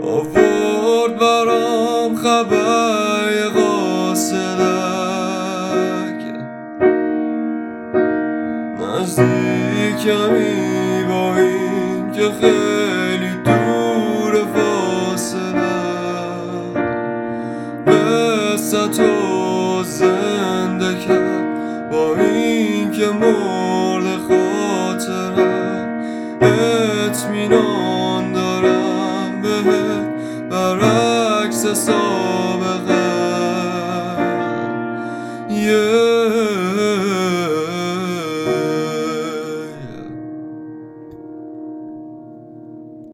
آورد برام خبر قاصدک، نزدیکمی با این که خیلی دور فاصله، قصتو زنده کرد با این که مرد خاطره. اطمینان دارم بهت برعکس